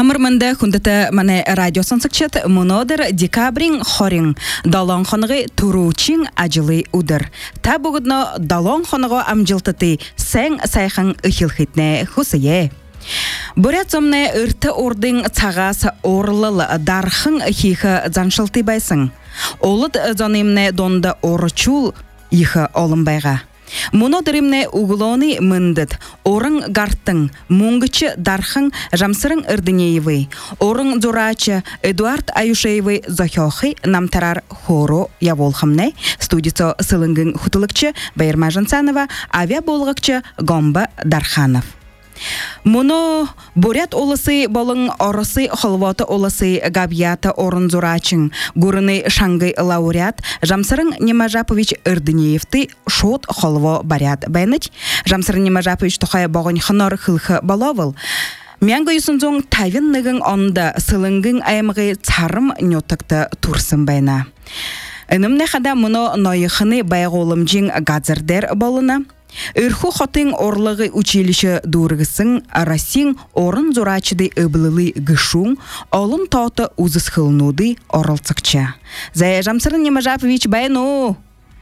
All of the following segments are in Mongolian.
Тымырмында хүндіті мане радио сонсықчет мұнодыр декабрин хорин далон хонығы туручин ажылы удыр. Та бұғыдно далон хонығы амжилтыты сәң сайхан ұхилхитне хусые. Бурят зомне ұрты ордың цагас орлыл дархын хиха заншылты байсын. Олыд зонымне донда орчул ихы олымбайға. Монодыримне углоны мындыт, орын гарттың, мунгычы дархын жамсырын ырдынеевы, орын зурачы Эдуард Аюшеевы зохёхы намтарар хоро яволхымне, студицо сылынгын хутылыкчы Байырма Жансанова, авиа болғыкчы Гомба Дарханов. Мұны бурят олысы болың орысы холвоты олысы габията орын зурачын, гурыны шаңгы лауреат Жамсырын Немажапович Ирдынеевты шот холво барят байныч. Жамсырын Немажапович тухай бағын хынар хылхы балавыл. Мяңғы юсынзоң тавиннығын онда сылынгын аймығы царым нетікті турсын байна. Үнімне қада мұны нойықыны байғолымжың гадзырдер болына. Үрху хотын орлығы училище дургысын арасин орын зурачыды өбілілі гышун, олын тауты узысхылнуды орылцықча. Зая Жамсырын Немажапович байну?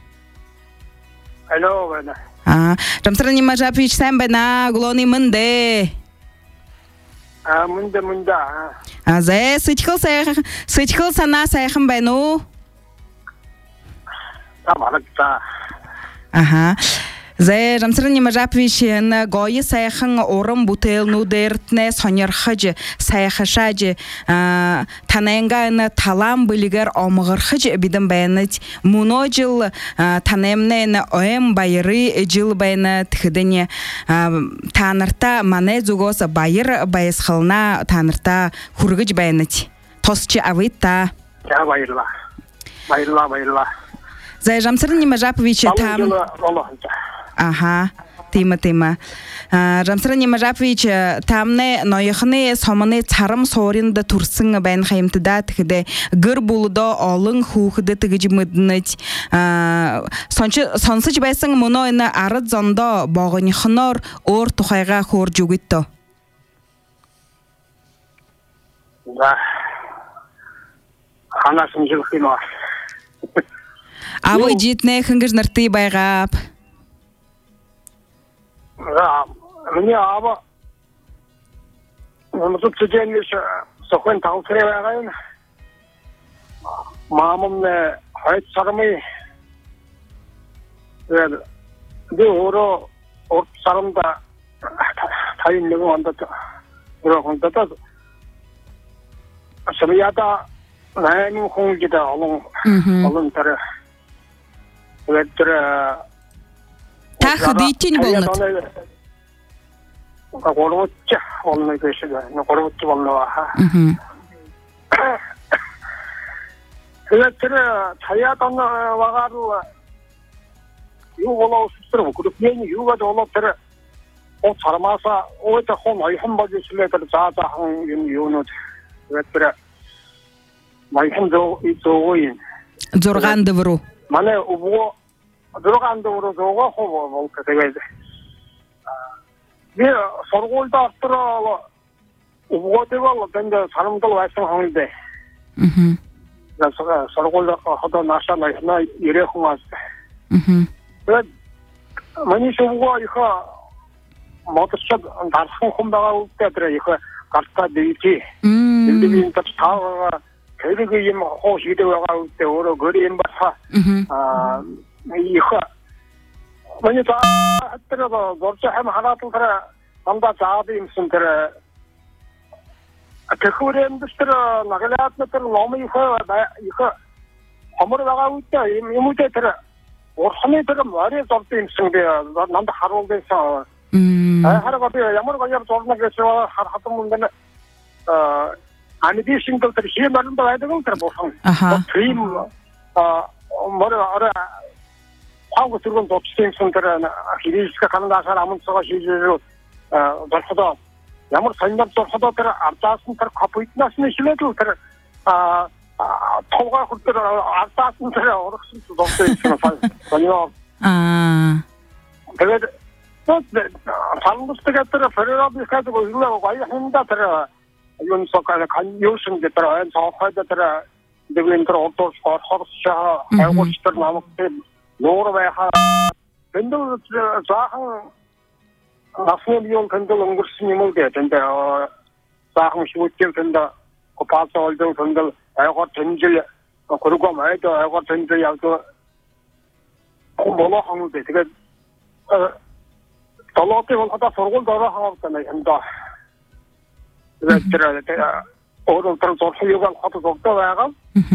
Алло, байна. Жамсырын Немажапович сән байна, гулоны мынды? Мында. Зая сытхыл сана сайхын байну? Тамалықта. Зая Жамсырын Немажапович гойы сайхын орын бутел нудертне сонерхыжы, сайхышажы, танайынға талам білігер омығырхыжы бидін байыныч. Мұно жыл танайымны оем байыры жыл байыны тіхідіне танырта мане зугос байыр байысқылына танырта хургыж байыныч. Тосчы авытта. Байырла. Зая Жамсырын Немажапович там... Тима. Жамсырын Немажапович тамны нойықыны сомыны царым соринды турсын бәйін қайымтыда тіхіде гір болуда олың хухыды тігіжі мүдініч. Сонсыч байсың мұны ойны арыд зонда бағыны қынор ор тұқайға қор жүгітті. Да. Анасын жылқын var. Абы жетіне қыңғыж нұрты байғап. Мне абы ұмытып түденлеш соқын тауытыре байғайын. Мамымны айт сарымай. Де оры орт сарымда тайынлығы онда тұрақында да. Сымияда нәймін қоңгеді олың түрі. Өттірі Тахы дейтін болнат? Қорғытчы олны көшіді. Қорғытчы болны ва. Өттірі таядан вағарылы ю ола ұсыстыры. Күріпнен юғады ола түрі о сармаса ойта хон айхын базесілетір заадағын юнуд. Өттірі майхын зоғойын. Зорғанды вұру. Мане ұбуға 들어간다 그러고 호보 먹게 되게 네 서울도 앞으로 오고 되고 근데 사람들 말씀하는데 그래서 서울도 하다 나셔나 이래 홍아스 그 많이 쇼고 이거 모터차 달성 혼다가 웃대더라 이거 갖다 되지 근데 또 타가 결국에 이 호시대가 웃대 오로 거리인 바사 이거 먼저 다 들어서 벌써 하나 또 그래 남자 자도 임순들 그거랜드스터 나가려면 너무 이거 아무리 나가고 있다 이무대 들어 오늘 들어 말이 잡도 임순데 남자 하루 돼서 하루가 돼 아무리 가야 돌나 그래서 하도 문제는 아니 디싱들 시에 말도 해야 되고 그래 보통 드림 뭐라 알아 하고 들어온 독생성들은 기리스가 가는 나사 남은 서가 시주로 벌써도 야물 선점도 하도들 앞다스들 갖고 있나스는 실내도 들 토가 그들 앞다스들 어르신 수도 없어요. 아니요. 그래 또 방부스가 들어 버려라 비슷하고 이러고 와야 한다 들어 юун сокаа каньюшн гэдэг энэ цаохойд тэр дэвэн тэр ордоос хорхорсоо айгуучтар намагтай нуур байхаа бэндэг заахан насны юм бэндэг өнгөрсөн юм уу гэдэг заахан шүүтгэн бэндэг копаасолдон бэндэг айгуул тэнжил 그리고 말도 알고 전제 약도 뭐로 하는 데 되게 돌아오게 하다 서고 돌아 하잖아요. 현다. 그래서 제가 오늘 또 소리가 하도 적다 와가.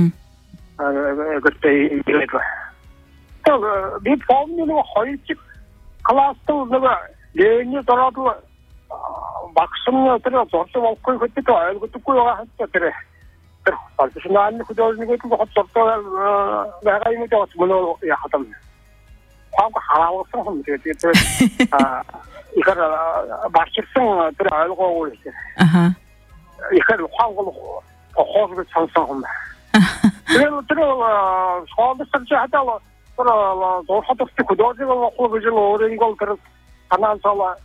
그때 이래도. 그 리폼으로 허이직 클래스도 내가 내년 돌아도 막상 들어 저도 먹고 그때도 알고 듣고 와 했다 그래. 발표는 그저는 그 합석도 내가 이미 저 문어 하던 과거 하라고 생각하면 되게 이거를 마식성 들 알고 있어. 이거를 화고 호흡을 상상한다. 그래도 들어 소비 설치 하다가 들어 저 하덕스 그도지가 호흡을 오른 걸 그런 하나서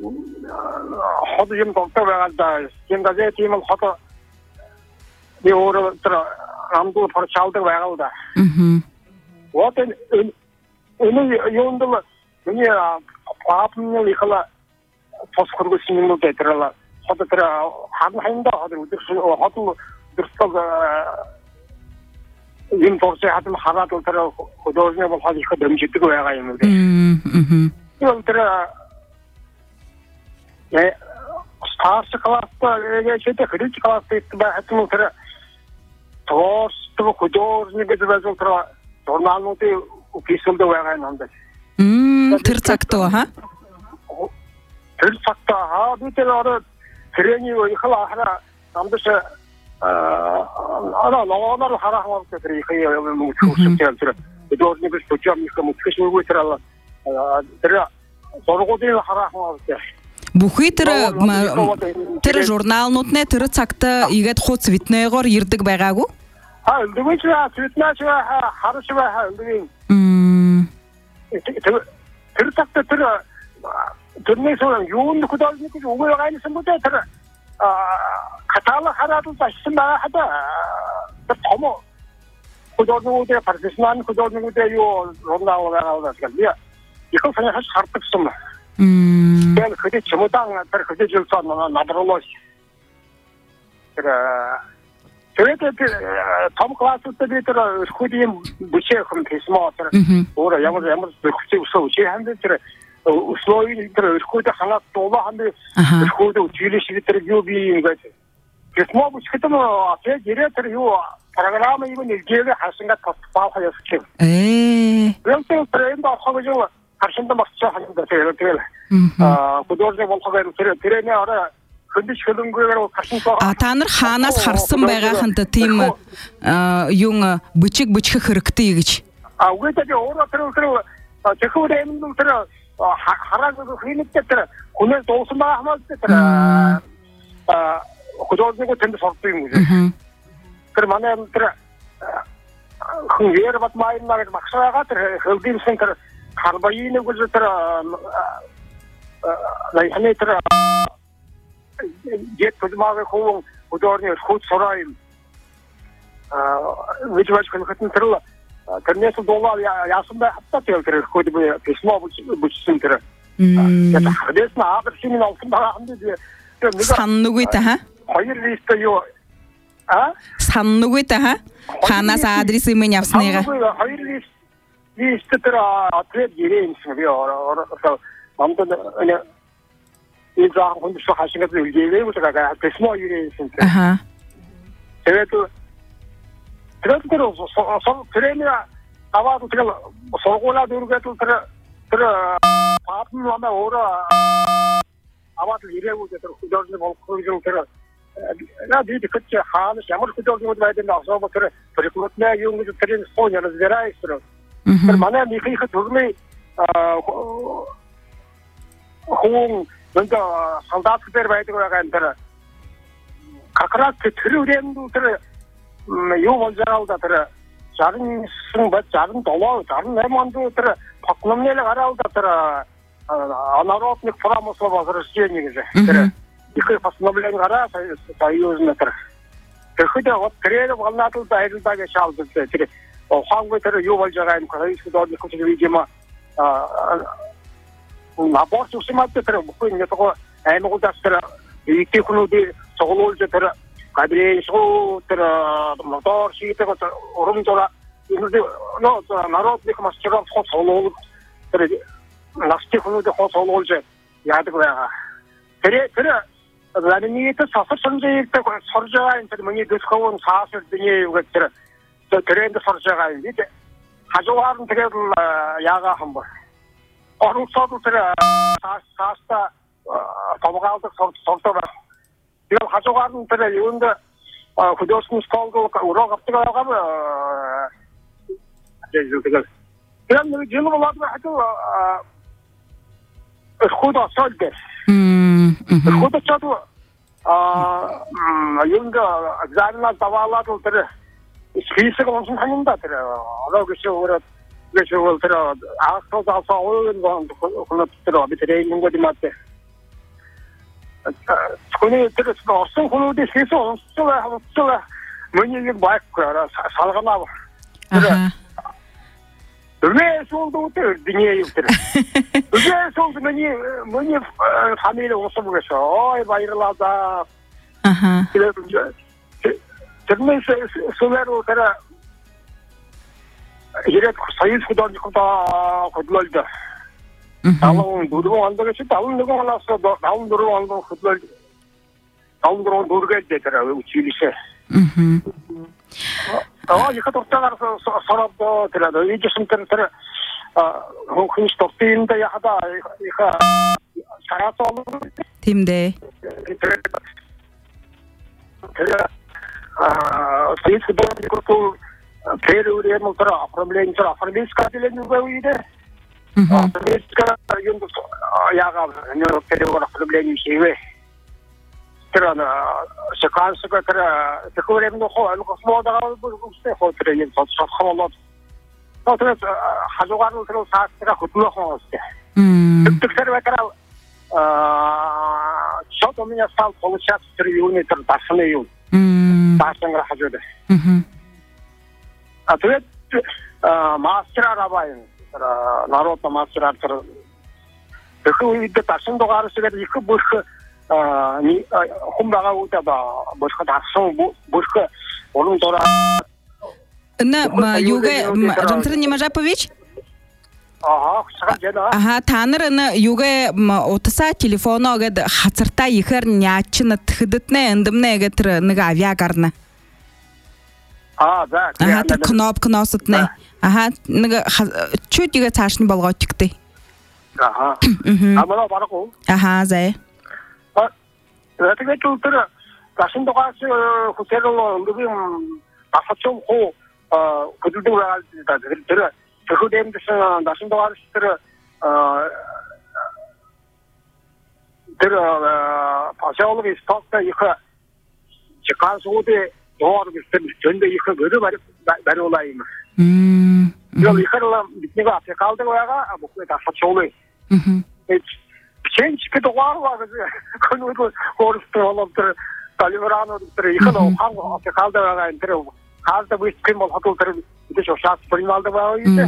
호흡 좀 걱정해간다. 지금까지 팀은 하도 요로 들어 아무도 바로 차오도 와가오다. 어떤 오늘 요운들 그냥 과분을 이걸라 포스코르고 신는 거 되더라. 하도 들어 한다 하도 하도 들어서 인포스 하도 하나도 들어 고도는 뭐 하기 그 넘치고 와가 있는데. 이거 들어 예 스타스 클래스 이게 진짜 그렇게 클래스 있다 하여튼 들어 또 그도는 게 들어서 들어 돌만한테 오피스도 와가 있는데. 들짝도 하? 들짝도 하. 밑에로 트레이닝 이거 하나 남도서 나를 하라 하고 그래 이거 뭐 좋습니다. 그도는 그 조금 뭐 크시고 있더라. 들어 저러고들 하라 하고 Бүхий тэр журналнууд нэ тэр цагт игээд хуц витнээгоор ирдэг байгаагүй? Дэгвэж витнэж харж байгаа юм. Тэр цагт тэрний сон юунд хөдөлгөж өгөө байгаа юм бэ тэр каталог хараад байсан байгаа хада тэр том хөдөлгөөнүүдээ профессионал хөдөлгөөнүүдээ юу журнал байгаа гэдэг. Ихэнх санаа хардсан байна. 그냥 그게 전부당 그게 줄서 나더러로 그래 저희들 톰 클래스 때들 스쿠디 무시해 그럼 대스마 오라 야무지 그치 웃어 우시 한데 저 условия 스쿠디 하나 또 한데 스쿠디 줄이시들 유비 이거지 대스마 무시했던 앞에 디렉터 요 프로그램 이거 일기에 할 생각 더 파워였지 그래서 트렌드 하고 좀 harshında maksa hanımda teyir. Kudorda болхогоор тэрний орой хөндөж хөлөнгөөр харшинсоо танар хаанаас харсан байгааганд тийм юм бүчиг хэрэгтэй гэж. Үгүй өөрөө тэр тэхүүрэн тэр хараад хийнэт тэр хүнээс дуусан байгаа хамаас тэр кудордыг тэнд сордог юм үү. Тэр манай тэр хөнгөр бат майнаар максаага тэр хөлдимсэн тэр карбаины гүзэтэр лайхнэтэр jet подмага хуу удорны хут сорайм вичвач конкретно тэр тэрнээс доллар яасан бай хатта тэр хүүд письмо бүчсэн тэр яа хадээс на адресийн олсон байгаа юм дээ саннугүй та ха хоёр лист юу саннугүй та ха ханаас адрес юм явсныга хоёр лист тэр ответ гэрээ юмсан би намд энэ 이장 혼자 하시는 것도 일개에 우리가 대스모 유래있습니다. 그래도 그래도 그래야 아마도 제가 소고라 두르게도 그래 파트너만 오라 아마도 이래고 저 구조를 먹고 좀 그래 나 뒤에 그치 하는 아무리 구조를 못 봐야 된다 서 그래 그리고 내 용도 그런 소녀를 제라 있어. 그 만에 미리 그 도움이 홍 먼저 상담들 봐야 되고 약간 각각 그 들으려도 요 먼저라고다 다른 승바 다른 돌아 다른 내만도 바꾸는 내가 알아오다 아나로스 프라모스 와서 시행이지 그래 их постановление гора союзный. Когда вот тренер волнатый дайрил дайга шалды. Хангой тэр юу болж байгаа юм хөөсөд одох гэж видимо аборт усмат тэр бүхэн нэг аймагуудаас тэр итгэхнүүдийн цуглуулж тэр гадрээшгүй тэр мотор шийдэг урамжуула но народных мастеров цуглуул тэр настихнүүдийн цуглуулж яадаг байгаа. Тэр ланиит сасарчтай сурж байгаа энэ тэр миний дэсховын цаасар дний үг тэр 트렌드 설정가 이제 가져와는 되게 야가 한번 어루서도 그래 사스타 도망가도 속도가 이거 가져가는 되게 이런데 그도스 스콜도 우러 갑자기 가면 이제 그냥 지금 와도 하도 그것도 설계 그것도 저도 이런가 자리나 다와라도 그래 스피스가 엄청 하는다 그래. 그래서 그래서 들어 아서서 오는 거 그런 들어 밑에 있는 거지 맞대. 그니 들어서 어떤 거도 스피스 없어 뭐니 뭐 거야 살가나 봐. 그래. 왜 손도 드니에 있더라. 왜 손도 뭐니 파미를 없어 보겠어. 바이럴라다. 아하. 그래서 정말 소외로 그래 이래 사이즈 고단지다 고들다 다운 두르고 안되게 다운 누구 하나서 다운 두르고 안고 고들 다운 두르고 두르게 되더라 우치리세 이거 독자가서 서랍도 들어도 이제 숨들 들어 혹시 독빈데 하다 이거 살아서 팀대 Союз футбольного первый мультра оформление оформительская небоиде. Оформительская юнду яга не перевод оформление сивы. Трана секвенсика тра такое время хо космода будет ход тренинг соцхолод. Вот это хажугару тра састра хутло хосте. Тектервекал что у меня стал получаться 3 июня тасны июнь. 다시는 하죠데. 또 마스터라바인. 나로도 마스터라서. 그 이때 다시도 가르치게 이거 뭐 니 홈바가 오다가 뭐 다서 뭐 오른 돌아. 나 юга Рамтран Немажапович? Ага, танер на юга утаса телефона гад хацарта ихэр нячна тхэдэтнэ эндэмнэ гэтэр нэг авиагарна. Да. Ага, тэр кнопка носотнэ. Ага, нэг чуть игэ цаашны болгоочгтэй. Ага. Амала барахгүй. Ага, зэ. Тэгээд тэр гашин догаас хөтөлөө өндөгийн асацсан хоо хөдөлдөг байгаа тэр 그후대임들은 나신도 아르시들 파샤올로 스톡다 이거 직관소대 도와를 전대 이거 그를 말올라임. 이거 이거를 내가 앞에 갈때 와가 먹고 다 파쇼올로. 체인지도 와가 그거 고르스트롤들 달리버라노들 이거도 하고 앞에 갈때 와가 인터뷰 갈때 위스크림 먹고 그래 이제 쇼샷 프리말도 봐요 이제.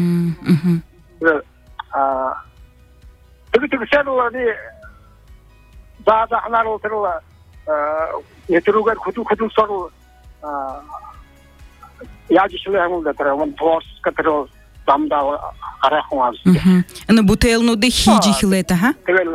되게 새로운데 자자 하나로 들어와 예트루가 구두 서로 야지실에 하는 데라 원 포스 같은 담다 가라고 하지. 나 부텔노데 히지힐레타 하?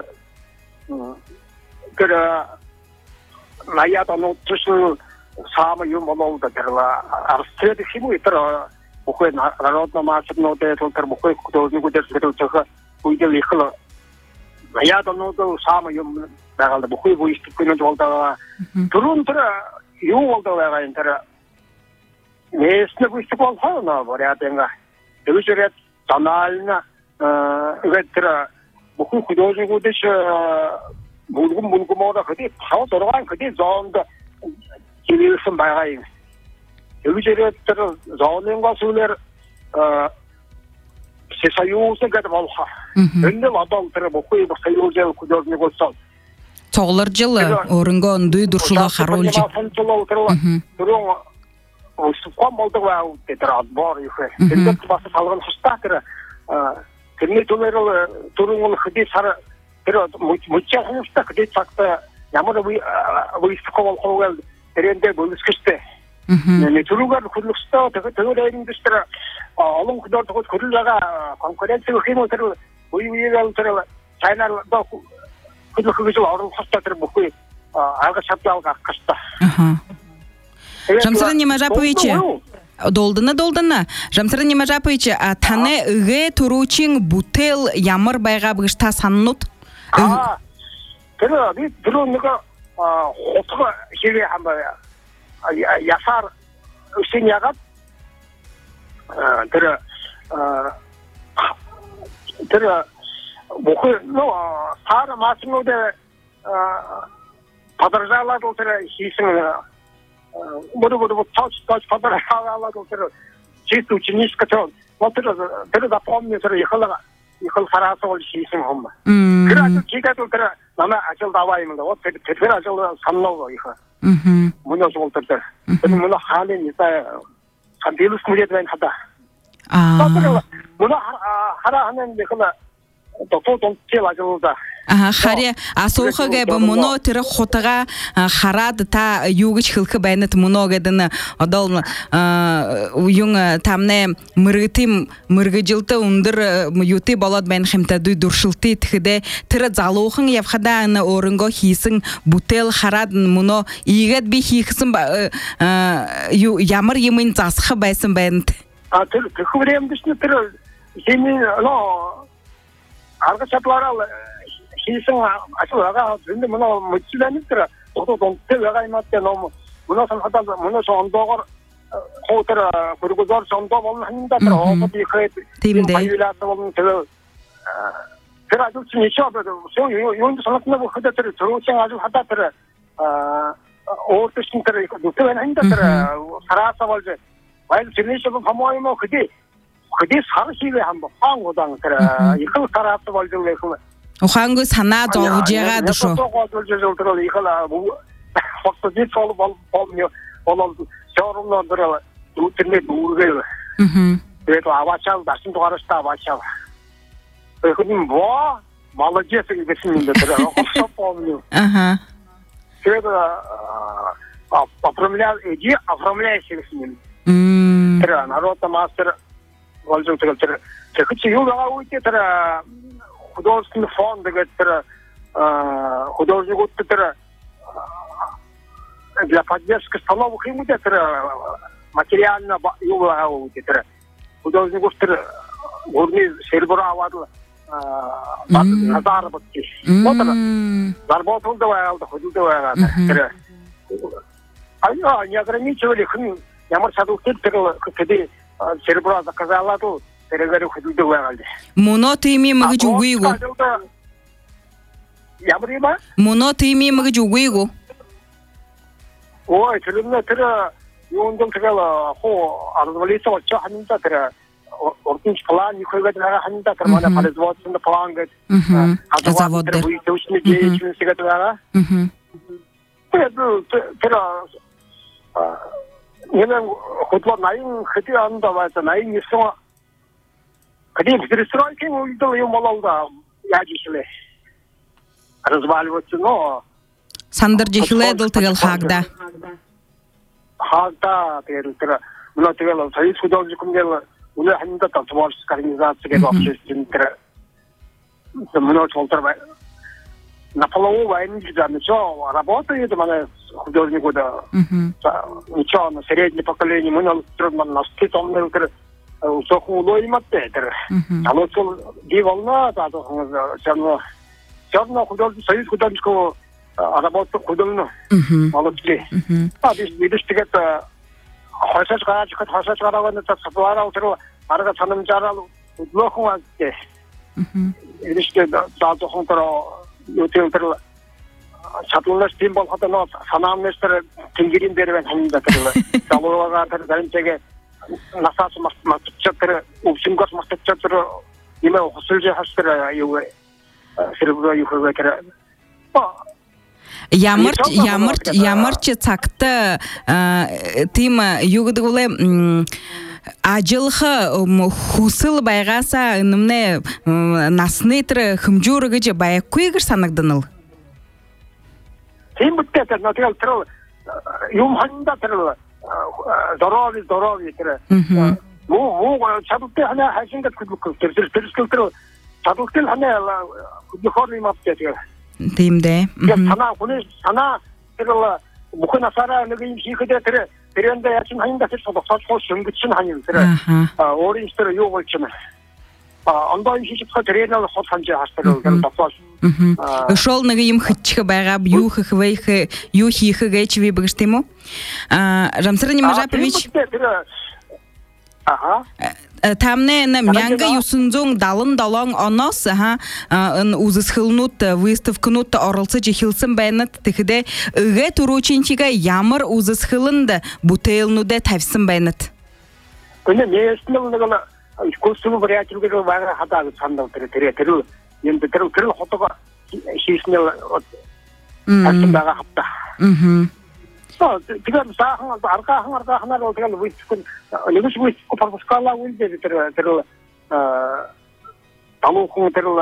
그래 나야도 노트스 사마 유모노다 들어와 아스트레드 힘이 있더라. Бухой народно масштабно это только бухой художник удерживает только уйдет ихло. Я давно то самое юм нагалда бухой выступить волдала. Турунтра ю волдала интера. Местно выступал хана вариатенга. Дөрөжрэ тонально это бухой художник удерживает булгумода хоть хау дороган хоть зонда килисэн байгаа юм. 여기저기 자원과 술을 세사유세 같은 거 하. 근데 와도 들어 먹고 이거 사유제 구조를 거쳐. Тоғылар жылы орынға үнді дұршыла қаролжы. Түрің сұққан болдығы әуітті тұры бар үйі. Түрдік басы салған сұста түрі. Түріне түрің ол хүде сары түрі мұтча сұнышта хүде сақты ямыры выйстыққа ол қоғал түренде бөліскішті. Түрігер күрліксті түгір әйінді түрі. Олың күдерді күрліға конкуренция өкем отыры. Үйі түрі чайларда күрлігі жыл арыл қыста түрі бұқы алға шапты алға қышта. Жамсырын нема жапуйчы. Долдына. Жамсырын нема жапуйчы. Таны үге тұручин бутел ямыр байға бұғышта санынут? Түрі үнігі отығы жеге ясар үсен яғат. Түрі бұқы сары масынуды падыржалады отыры хейсің буду touch подорожала тоже чисто ученическое то вот это запомнил что ехал хорошо очень хом кстати кига только мама achil даваем вот теперь achil со мной ехал мне же вот это мы хали не знаю ходили с мужем хада мы хара 하는 ехала то тело жилда Харе асоохагэ ба моно тэр хотага харад та югч хылхы байнат моногадын одол юн тамне мыргытым мыргыжилты ундыр юты болот бен хэмта дуй дуршылты тхиде тэр залоохын явхада ана орынго хисин бутел харад моно ийгэт би хихсэн ямар юмын засхы байсан байнт тэр времдишне тэр хими арга чапларал хисен ашуага 근데 뭐노 못지다니까 또 동태가 임한테 너무 문화선 하다 문화선 언도가 호텔 그리고 저 정도 보면 한다더라 어디 그 팀데 바이라서 보면 저 제가 좀 신이셔도 저 요인도 선악나고 그다들 저렇게 아주 하다더라 오르신들 이거 못하는 한다더라 살아서 벌지 와일 진리셔도 파모이모 그게 사실이 한번 황고당 그래 이거 살아서 벌지 왜 그 오한구 산나 저우지가 두쇼. 이거라 뭐 확실히 sol bolmuyor. Onun sorunları rutinle durguyor. 그래도 아와ቻ 다신 도가르스타 아와차. 그님 뭐 молодец 이랬습니다. 그래. 없어 помню. 그래도 оформляешь 이랬습니다. 그래. народа мастер волжу тэр 그치 юугаа үйтэй тэр художественный фонд гэдэг художник тэр для поддержки столовых ему тэр материально юугаа үйтэй тэр художник тэр горный сервер аваад на заработки. Вот заработал давай ходил тэр а не ограничивали ямар садуктер тэр кеди сервер заказала то тэргээр ходил давай. Моно тими мэгж үгүйгүү. Ямрима? Моно тими мэгж үгүйгүү. Ой, тэрнэ тэр юундон тэгэл хоо арзвалиса очоо ханта тэр ординч план ихойгад ханта тэр манай производственный план гэд завод дээр үүсний деятельность гэдэг байгаа. Тэр 얘는 곧바 나인 그때 안다 봐서 나인 있어. 그때 레스토랑에 우리도 요 몰라다 야지실래. разваливаться но 산더지힐레들 тэгэл хаагда. хаагда тэр мөн тэгэл соёл художникмгэл үнэ ханьда творческая организацияга общественный тэр мөн толтор на полову войны ничего работает манай художник да ничего на среднее поколение мы трудно нас kitомнер тэр сохулой матте тэр оно ди волна да черно художник союз художников работа художник молодцы видишь это хашаш гаражка сапара утро арга санам жарал лохуа те видишь да хонтро 요새들 자동차스 팀볼 하던 산업미스터 등기린 데를 한다 그러고 자동차가 다른 쪽에 나사스 맞췄더라 옵션 것 맞췄더라 이메 호슬제 하스더라 이거 세르브가 이거 그래 Ямарч цагта тим югдгуле ажылха хусыл байгаса нымне наснетр хымжур гэж баяккүйгэр санагданыл. Тийм бүтээтэй натгал тэр юм ханда тэр здоровье тэр муу чадвартай хана хашингат хөдлөх тэр чадвартай хана хөдлөхөр юм аптэй тэр. Тийм дээ. Санаа тэр бүхэн асараа нэг юм хийхдээ тэр тэрэндээ ячин ханьдаа тэр сонсох шөнгөч нь хань тэр өөрийн тэр юу болж байна. Ондоо хийж чадах тэрээр нь хол ханж хастар тэр тосол. Шол нэг юм хитчих байгаа юу хөхвэх юу хийх гэж би бэгш тийм үү? Рамсрани Мажапович. Тамне на мянга 977 оноос үзэсгэлнүүд выставкнууд оролцож эхэлсэн байна. Тэгэхдээ гээ түрүүчинчига ямар үзэсгэлэнд бүтээлнүүдэ тавьсан байна. Үнэ нэстнэл нэг искусство вариативгээр байгаа хадаа гэж сандав тэр юм тэр хотого хийснэл асан байгаа хатта. Тэгэхээр саахан аргахнаар тэгэл үсгэн нэгж үсгэн парскала үлдээ тэр тамуухан тэр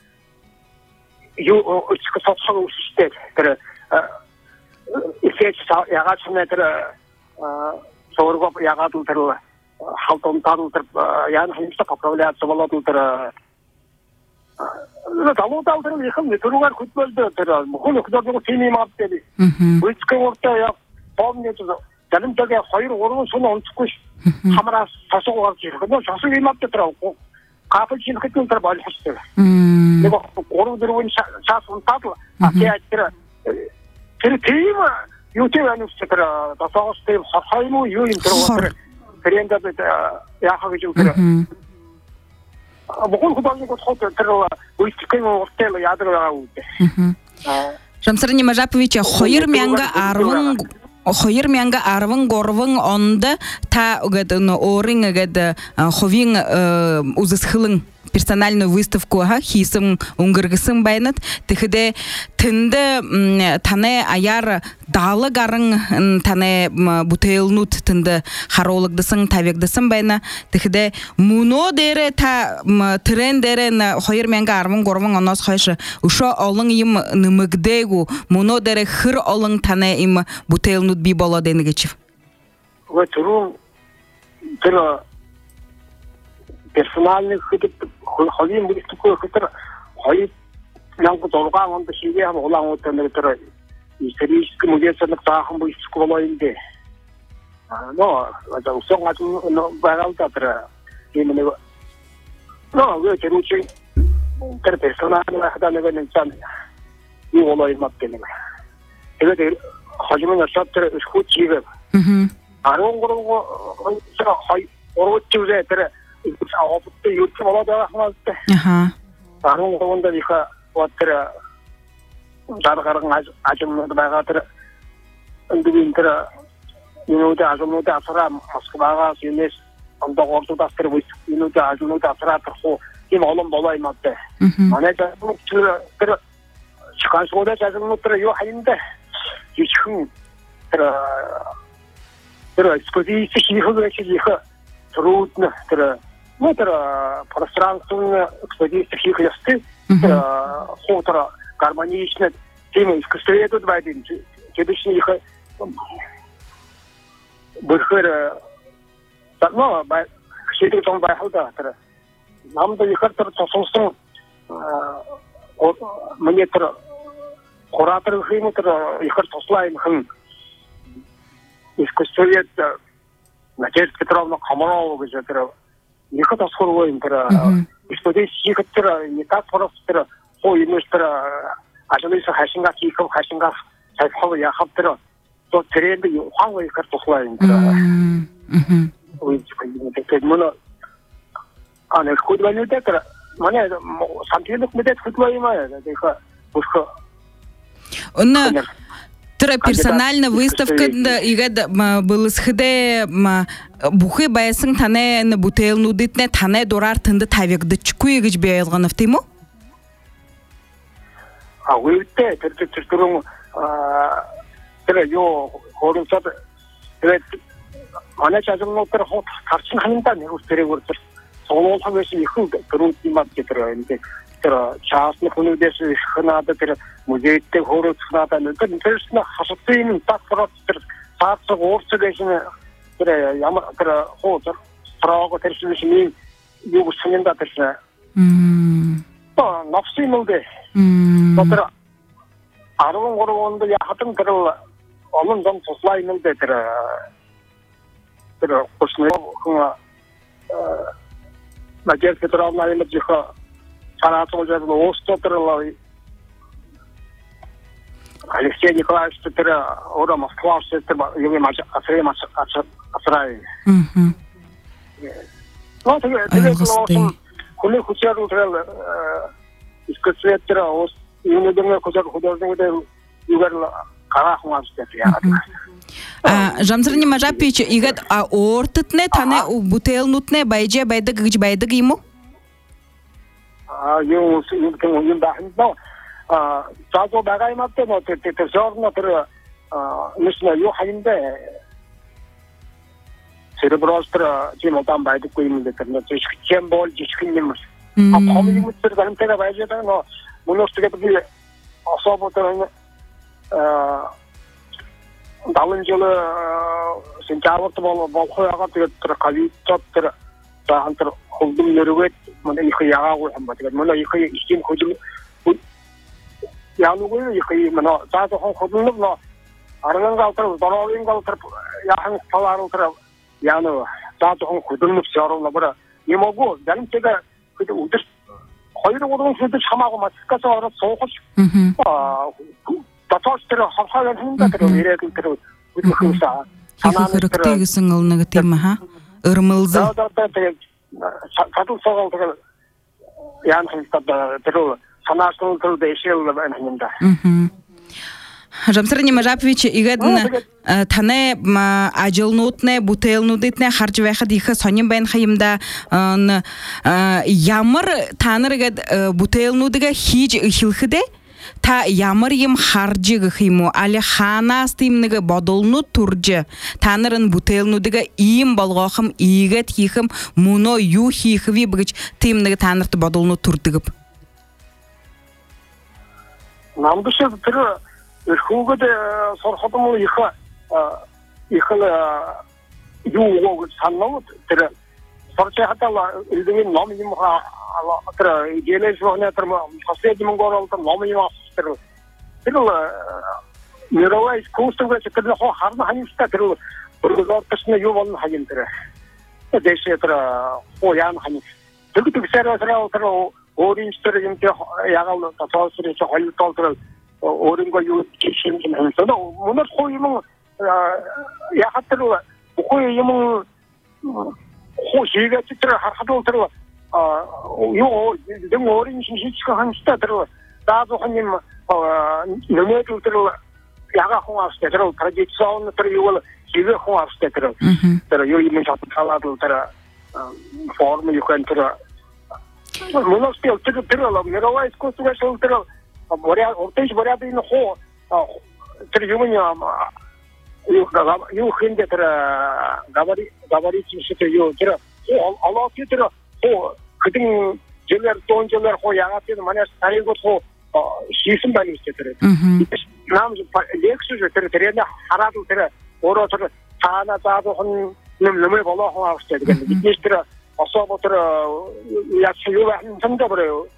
юу үсгэн сонсох үстэй тэр ихэж ягаад ч тэр сорго ягаад тэр халтон тал тэр яан хэмжээ поправляет болоод тэр талуудаа тэр их юм түрүүгээр хөдөлгөөн тэр мөхөн хөдөлгөөн тийм юм авдаг. Үсгэн уртаа помню залимтагаа 2-3 сүн онцгүй хамраас тасуу гарч ирэх. Нөө шасуу юм авдаг тэр кафе чин хэдэн тэр болчихсон. Нэг 3-4 шас унтаад тэр тийм юу тийм тэр тасаагч тийм хоймо юу юм тэр тэрэнда яахаа гэж үгээр. Богон хөдөлгөөн гот тэр үсгэн уртаа яадаг байгаа үү. Рамсрани Мажапович 2013 онд та орин ховин үзэсгэлэн персональную выставку хийсэн өнгөргсөн байна. Тэгэхдээ тэнд таны аяар 70 гаруй таны бүтээлнүүд тэнд харуулагдсан, тавигдсан байна. Тэгэхээр мөнөө дээр та тренд дээр 2013 оноос хойш өшөө олон юм нэмэгдээгүү. Мөнөө дээр хэр олон таны юм бүтээлнүүд бий болоод байна гэж. Тэр персональных ховийн бүлэглэхгүй хөтөр 2006 онд шигээ улаануудаа нэг тэр исторический музейсээ заахан бүлэглэхгүй болоо юм дээ. Усан байгалда тэр юм нэг 왜 제루치 тэр персональных хадааныг нэг цан юу болоо юм аптай нэг. Тэгээд хожимын асаатэр хүчигээ. 13 орочүлээ тэр авто юу ч болоод байгаа хамаатай. Арун гондоо их вот даргаран ажимнууд байгаа тэр эндгийн тэр юунууд ажимнууд асраа Москвагаас юнес ондогоордоос тэр юунууд ажимнууд асраа тэрхүү ийм олон болоо юм аа. Манай тэр шкансуудаа ажимнууд тэр юу хайнда хийхэн тэр экспозиция хийх их трудно тэр пространственная экспозиция хийх ёстой. Хутор гармонично тийм искусствует байдин. Тэдний их бөхөр тагнаа шийдэл том байхад тэр намд их тэр цосон мне тэр куратор хийм тэр их туслаа юм хэн искусствует Надежда Петровна Комарова гэж тэр их тосхоргүй юм тэр экспозиция хийх тэр не так просто тэр хоо юм тэр ажлын хашингаа хийх хашингаа сайхав яхав тэр то тренд ухаан их туслаа юм тэр тэгээд мөн ана хөдөлгөөний дээр манай самтилок мэдээд хөдөлгөө юм аа тэгээд бушко Тэр персональная выставка игээд былсхдэ бүхий байсан таны бүтээлнүүдтэй таны дураар тэнд тавигдчихгүй гэж би ойлгоно тийм үү? 왜때 그런 그래 요 호르서 그래 만약 자전거들 같이 한다는 거 그리고 서로 하면서 그 그런 팀한테 들어 이제 들어 자스는 보내듯이 하나도 그래 무제 때 호르 하나다는 그 인터스나 하셨으면 딱 그렇 사서 오르서게시는 그래 야마 그래 호저 프라고 될 수 있으니 요구 생긴다 됐어 또 납시는데 그래 아르원 거로원도 야 하던 그래 어느 좀 소slay 있는데 그래 보시면 맞게 들어 나이는 지가 살아서서 오스토트로 알렉시아 니콜라이스 들어 오라 모스크바 시스템 여기 맞아 아스라이 뭐 되게 좀 콜레 쿠치아로 들어 이스크스에트라 오스 유니드는 쿠치아로 호도르는 유가를 가라 홍아스테야 Жамсырни мажапич игат ортытне тане бутел нутне байже байдаг гэж байдаг юм уу? Юу юм бахан но заазо багай матте но те зорно тэр нисна юу хайнда cerebrostра жимотан байдаггүй юм дээр тэр жишгэн бол жишгэн юм. Коммуникатор гарантайга байж байгаа но мөнөстэйг би особо даван жил сентябрьд болохояга тэр ковидод тэр заантар хөлдөм нэрвэт манай их ягаагүй юм ба тэгээд манай их ийм хөлөм яанугүй их манай заасан хөлөм но аргангаа тэр дороогингаа тэр яхан талааруу тэр яану заасан хөлөм сөрөв набра юмогоо дантэга хэд өдөр 2-3 өдөр хамаагүй маскаас ороод суухш татвар хавхаа хинда тэр ирээд тэр үдмөхөөсаа хэрэгтэй гэсэн нэг тийм аа өрмөлзө татвар согол тэр яан хинда тэр санаасны тэр дэшэл байна. Жамсырни мажапвич игадна тане ажилнутне бутелнудитне харж байхад их сонин байна хаимда ямар танаргад бутелнудга хийж хэлхэдэ та ямар юм харжиг гэх юм уу али ханаас тийм нэг бодолнууд турж танарын бутелнуудыг ийм болгоохым ийгээд хийхым мөнөө юу хийх вэ гэж тийм нэг танарт бодолнууд турдаг. Намдш тэр хүүхэд сурхадмуу их юу гэж санаа тэр сорч хатала илдгийн ном юм тэр идеалж вогна тэр последний монгол тэр ном юм тэр нэрвай искусство гэж тэр харна ханьста тэр бүрдөөсний юу болно хаян тэр дэшээ тэр хооян хань тэр сэрэ тэр өөрийн тэр юм ягаал татварсрын хойлтол тэр өөрөнгөө юу хийх юм бэ мөн хоо юм яхад тэр хоо юм хоо хийгээд тэр хадуу тэр юу дэм өөрийн хийх ханьста тэр даазуухан юм нэмээд тэр яга хооастай тэр традицион тэр юу хийх хооастай тэр юу юм чаталаад тэр форм юу хэн тэр моностой тэр нэрвай искусство тэр боря ортэйш боряды ин хоо тэр юм юу хинде тэр гавари чиштэй юу тэр алаа тэр хоо хэдин жилэр тонжлэр хоо ягаад тэр манай сарыг хоо хийсэн байна гэж тэр нам лекцүү тэр тэрнэ хараад тэр өөрөө тэр цаана заадхан нэмээ болоо хоо авчдаг гэдэг тэр особо тэр яах юу юм санагдав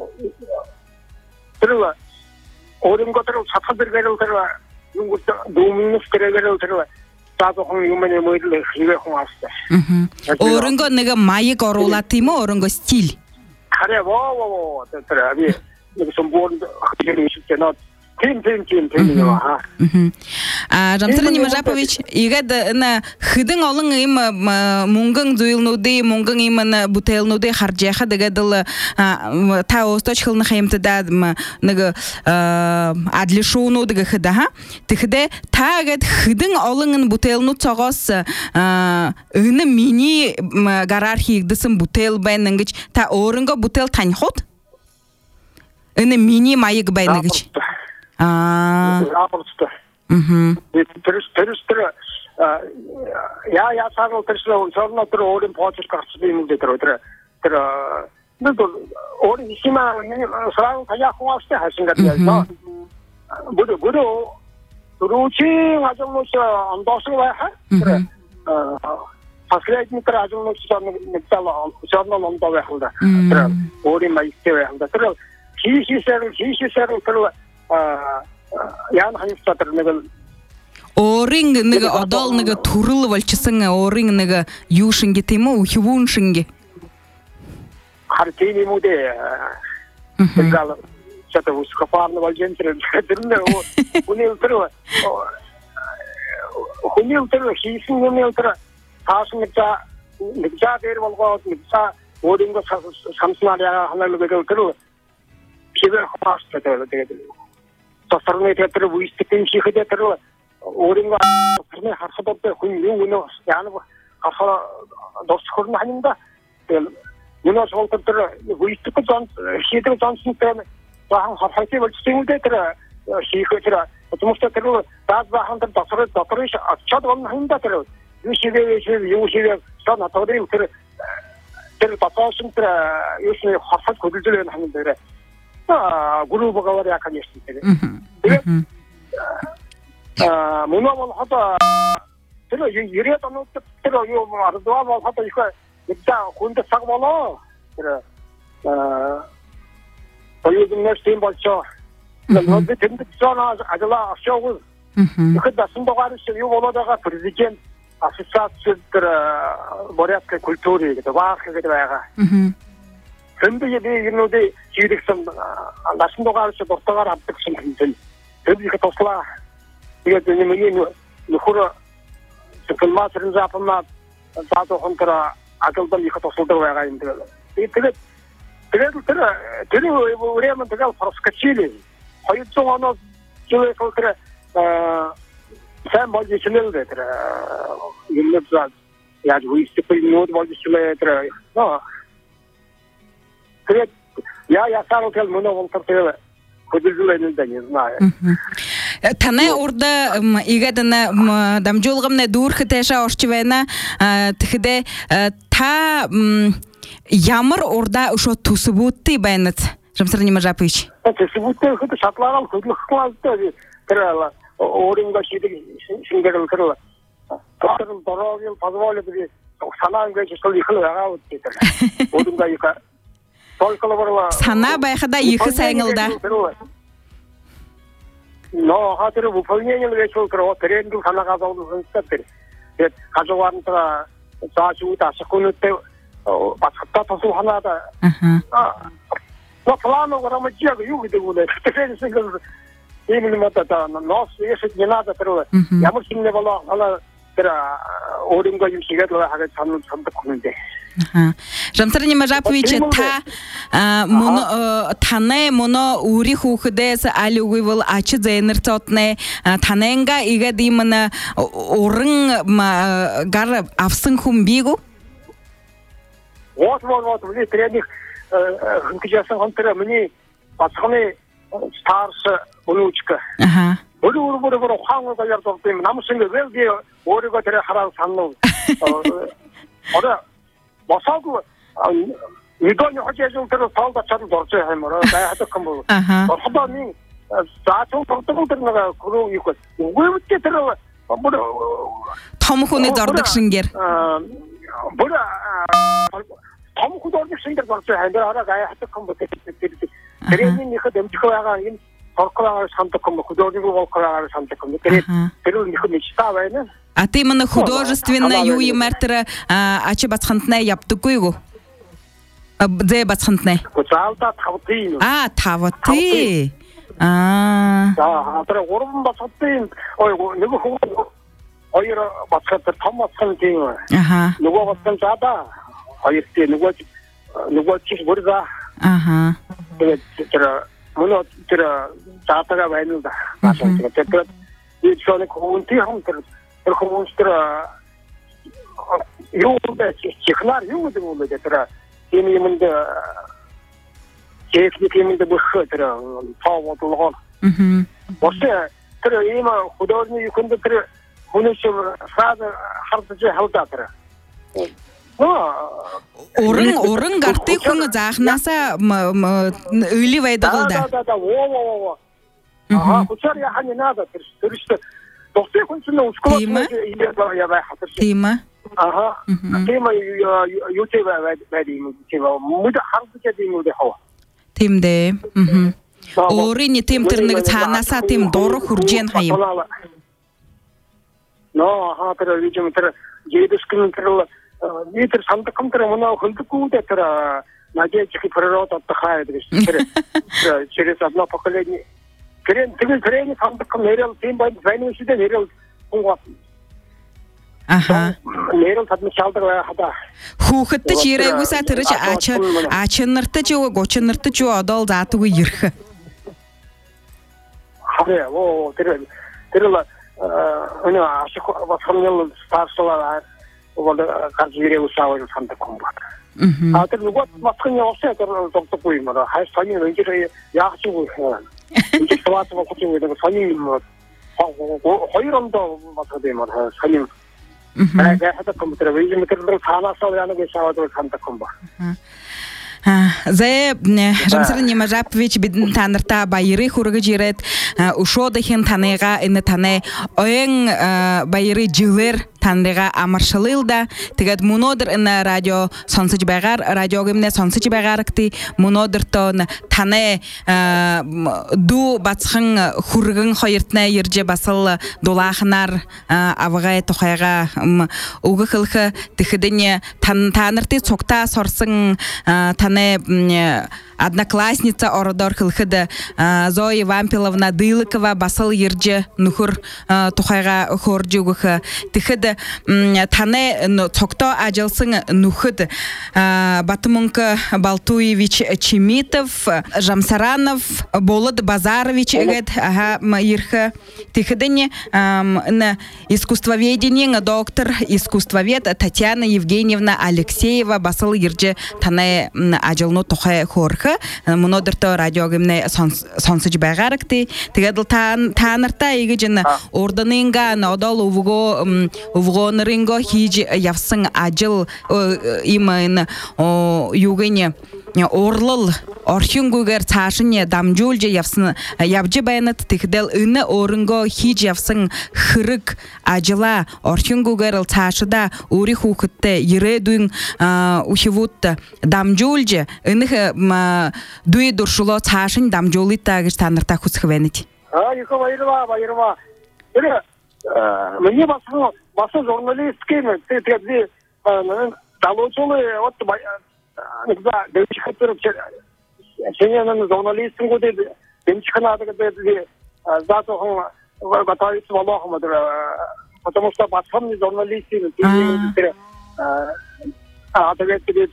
тэр өөрөнгөө тэр цатгалбэргээр тэр yung dominus тэрэгэр тэр таадхан юм нэ модэл хийх хүн авсан. Өөрөнгөө нэг маяг оруулаад тийм үү өөрөнгөө стил. хараа воо тэр аби нэг сумбон хэлсэн тийм яа. Жамсрани мажапович игад на хэдэн олон им мөнгөн зүйлнүүдийн мөнгөн им бутелнүүдийг харж яхад гэдэг та өстөч хилнэ хэмтэд нэг адлишуунууд гэхэд тэгэхдээ та гэд хэдэн олон бутелнүүд цогоос энэ миний гараар хийгдсэн бутел байна гэж та өөрөнгөө бутел таних уу? Эне мини маяк байныгыч. Рапорт. Тэр я сарал тэрслээ сорно тэр өөрийн project гарч юм дээр тэр нэг өөр хисима сарал таяа хуастай хашин гэдэг. Бүдө рүүчийн ажлууч андоосоо байхаа. Последний тэр ажлууч нэг тал сорно лондоо байх л да. Тэр өөрийн маягтай байх л да. Тэр хийсээр тэр яан ханьцаа тэр нэг Орин нэг одол нэг төрөл болчихсон орин нэг юу шингэ тийм үү хөвүүн шингэ хар тийм юм уу дээ тэгэл чата ускапарн болж энэ хүнэл хийсэн юм тэр таасан нэг за дээр болгоод нэг за өөрөнгө самснаа ханаалгаа тэр хивэр хаваастай тэгээд тосорны тэр үстэн хийхэд тэр өөрийн тэрний харахад хүн юу нөө яана хахаа досхорн ханинда тэгэл юунаас болтор тэр үстэг зон хийдэг зонсон тэр бахан хахаатай болчихсон үү тэр хийхэд тэр томчтой тэр даад бахан тэр доторш ачаад гон ханинда тэр юу шигээ сон атодрын тэр батаасан тэр юу ши хахаад хөдөлгөөн ханинда группагаар яах юм тэгээд 문화원 하다 들어 이래도 너 들어 요 말도 하다 이거 진짜 군대 사고 몰라 그래 요즘 내 스팀 벌써 너도 된다 전화 아들아 쇼고 이거 다 순도가를 쇼 요거다가 프레지던트 아시스탄트 그 머리아크 쿨투리 그 와크게 돼가 근데 이제 이노데 지릭선 나순도가를 쇼 도스가를 앞득신 근데 이거 도스라 이게 뭐니 누구라 디플마트는 잡으면 다도 혼자라 아들들 이거 도서도 와가 있는데 그래 우리만 내가 프로스카치리 거기서 하나 저에 그래 참 멀리 지내는데 그래 일렙자 야주 위스플 노드 멀리 지내더라 그래 야 사로텔 문어 원터텔 그들들은 не знаю Тане орда игадана дамжуулгамна дүүрх тэша орчвэна тэгэхдэ та ямар орда өшө төсбүтти байнат жамсар не мажапыч төсбүтти хөт шатларал хөдлөхтэй тэр өөрөнгө шингэрэл тэр тэрэн дорогийн позволит санаа ингэж их л байгаа үү тэр өөрөнгө их толколоор санаа байхада их сайнгалда Но 하더라도 выполнение решил 그러 тренинг 하나가서 오는 스텝들. 가져왔다가 자주다 секунды 맞다 도수 하나다. 뭐 плану 그러면 지하고 유기되고 그래. 생각 이미 맞다. 노스 예식 не надо 그러. 야무 신내 벌어 하나 그러 오른 거 임시가 하게 잡는 참도 하는데. Жамсар не мажапыч та тане моно ури хухдес алюгивал ачы зейнерцотне таненга игадимана орын гар авсын хумбигу Вот мне тренинг хынкыжасын хынтыра мне пацаны старше внучка 우리 황후가 yardım 남순이 왜게 오리가 들어 하라고 산노 마사고 이거는 어제좀 들어 살다 차도 dorce 해머라 나 하도 컴보 하다니 자총 dortog 들어가 그러 이거 왜부터 들어 뭐 톰훈이 dortog шингэр 뭐 톰훈 dortog шингэр dorce 해라 가 하도 컴보 그래니 이거 덤치고가 인 dorco가 산도 컴보 그도리고 volco가 산도 컴보 그래 이거 мечтавайна А ты именно художественно юи мартера ачы бацхантна яптыггүй гу. Дэ бацхантна. Кучалта тавты. тавты. тэр уран бацхантын нөгөө хоёр бацхантай том бацхантын. Нөгөө бацхан заада хоёртэй нөгөө чиг бүрга. Тэгээд тэр мөн тэр заатага байна да. Тэгэхээр энэ шоны коммунити хам тэр хүмүүс юу бэ чихнаар юу гэдэг юм бэ тэр юм юмд техникумда бөхө тэр таавуулгоо. Вообще тэр ийм художник хүнд тэр хүнээс саад хардж халдаа тэр. Уран гартыг хүн заахнасаа өйли байдаг л да. Оо. Хүчээр яхаа надад тэр шүү. Тогтээ хүн чинь ускол яа хатар. Тийм ээ. Тийм YouTube байдаг юм тийм мод хардж юм уу хаа. Тийм дээ. Өөрийн тийм тэр нэг цаанасаа тийм дур хурж ян хаяа. Но тэр видео тэр жийдэскэн тэр метр сандакам тэр мөн хөлдөггүй тэр надеждки природа отдыхает тэр через одно поколение. Тэрний сандакам нэрэл тийм байд войны шидэ нэрэл хунгат. Нэрэл татмчалдаг хада. Хүүхэдтэй ч ирээгүйсаа тэр ч аачин нартай ч юу гочин нартай ч юу одоол заатгүй ирэх. Хараа тэр ашиг басхамнал старшла гарч ирээгүй сандакам бат. Тэр нөгөө басхны осоо тэр тогтохгүй юм аа. Хайр сони өнжир яах ч үгүй. Ինչ ստված ոգի ունի սանի хоёр ондоо батгад юм аа сани хата компьютер вижимтер цаанасаа яана гэшаваад хандахгүй ба Зэ Рамсар Нимажапович бидэн та нартай баярыг хүргэж ирээд өшөөдхийн таныгаа энэ таны оюун баярыг жилээр таньдаа амаршилда тэгээд мөнөдөр энэ радио сонсож байгаар радиогэмнээ сонсож байгаа гти мөнөдөртөө таны дүү бацхан хүргэн хоёртнаа ирж басал дулаахнаар авгаа тухайга өгөхлөх тэгэхэд та нартыг цугтаа сорсон таны одноклассница ордор хылхыд Зоя Вампиловна Дылыкова басал ирж нөхөр тухайга хорж өгөх тэгэхэд таны цогтоо ажилсан нөхөд Батмунка Балтуевич Чемитов Жамсаранов Болот Базарович гэд ирх тэгэхэд искусствоведение доктор искусствовед Татьяна Евгеньевна Алексеева басал ирж таны ажилну тухай хорх мөнөдөртөө радиогэмнээ сонсож байгаа гти тэгээд та нартай ийгэж урданынга одол өвгөнөрөнгө хийж явсан ажил имэн юугэн урлал орхингүйгээр цааш нь дамжуулж явж байнад тэгдэл энэ өөрөнгөө хийж явсан хэрэг ажила орхингүйгээр цаашдаа өөрийн хүүхэдтэй ирээдүйн үхвүүд дамжуулж энэх дүй дуршулоо цааш нь дамжуулъя гэж та нартай хүсэх байна тий. Их баярлалаа. Тэр миний бас журналистским тэгээд далоочулы вот нэгза дэвчхэтэр сенянын журналистингүүд дэмжихнаадаг тэгээд заатохон готовить волохом потому что басхамны журналисты тэр тэгээд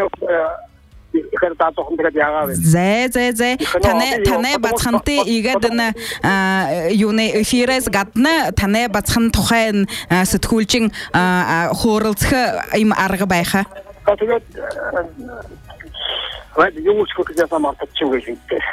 Зэ таны бацхантай игээд юуны эфирээс гадна таны бацхан тухай сэтгүүлчин хууралцах юм арга байха. Тэгээд юуч хөтөж самартч үгүй.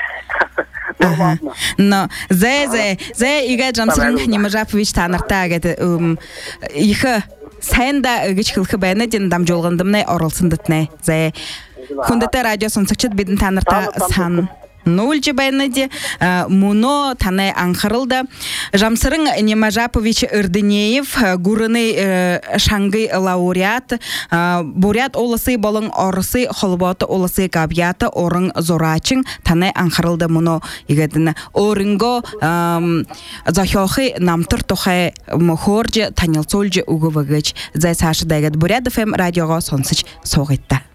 Но зэ игээд Рамсар Нимажапович та нартай гэдэг их сайнда гэж хэлэх байна дин дамжуулгандамнай оролцсон дэтнэ. Зэ хүндэтэй радио сонсогчид бидэн та нартай сануулж байна ди муно таны анхааралда Рамсар Нимажапович Эрдэнеев гүрний шангай лауреат бурят улсы болон орысы холбоотой улсы гавьята орон зураачин таны анхааралда муно игэдэн өөрөнгөө зохиохи намтар тухай мохорж танилцуулж өгөвөгөж зай цаашдаа игэд бурят FM радиого сонсож суугайтаа.